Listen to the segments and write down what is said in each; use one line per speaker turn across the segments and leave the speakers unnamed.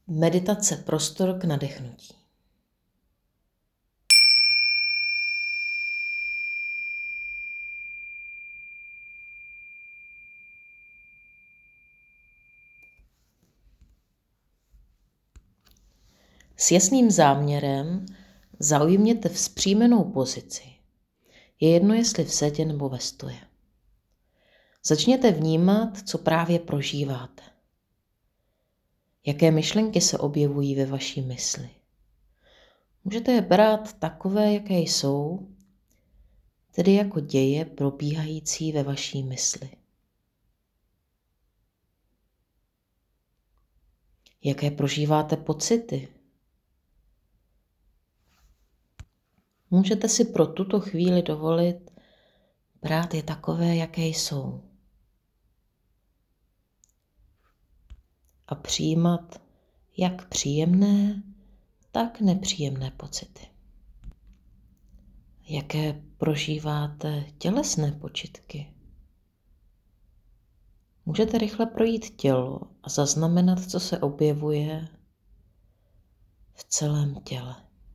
Meditace prostor k nadechnutí. S jasným záměrem zaujměte vzpřímenou pozici. Je jedno, jestli v sedě nebo ve stoje. Začněte vnímat, co právě prožíváte. Jaké myšlenky se objevují ve vaší mysli. Můžete je brát takové, jaké jsou, tedy jako děje probíhající ve vaší mysli. Jaké prožíváte pocity? Můžete si pro tuto chvíli dovolit brát je takové, jaké jsou. A přijímat jak příjemné, tak nepříjemné pocity. Jaké prožíváte tělesné počitky? Můžete rychle projít tělo a zaznamenat, co se objevuje v celém těle.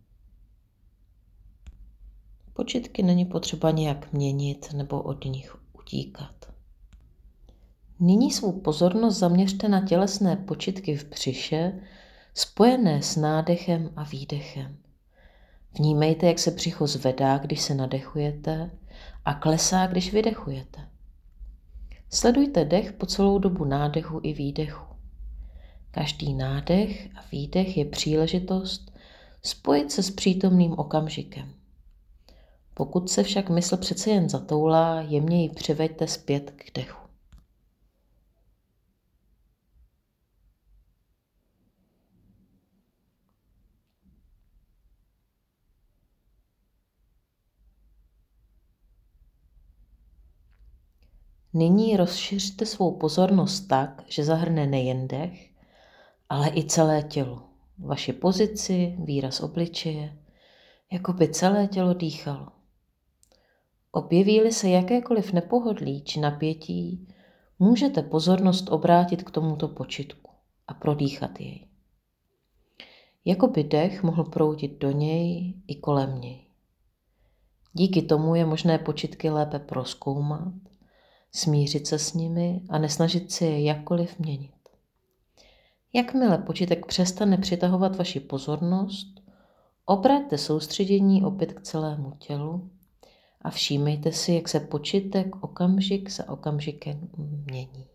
Počitky není potřeba nějak měnit nebo od nich utíkat. Nyní svou pozornost zaměřte na tělesné počitky v břiše, spojené s nádechem a výdechem. Vnímejte, jak se břicho zvedá, když se nadechujete, a klesá, když vydechujete. Sledujte dech po celou dobu nádechu i výdechu. Každý nádech a výdech je příležitost spojit se s přítomným okamžikem. Pokud se však mysl přece jen zatoulá, jemně ji přiveďte zpět k dechu. Nyní rozšiřte svou pozornost tak, že zahrne nejen dech, ale i celé tělo. Vaši pozici, výraz obličeje, jako by celé tělo dýchalo. Objeví-li se jakékoliv nepohodlí či napětí, můžete pozornost obrátit k tomuto počitku a prodýchat jej. Jako by dech mohl proudit do něj i kolem něj. Díky tomu je možné počitky lépe prozkoumat, smířit se s nimi a nesnažit se je jakkoliv měnit. Jakmile počítek přestane přitahovat vaši pozornost, obraťte soustředění opět k celému tělu a všímejte si, jak se počítek okamžik za okamžikem mění.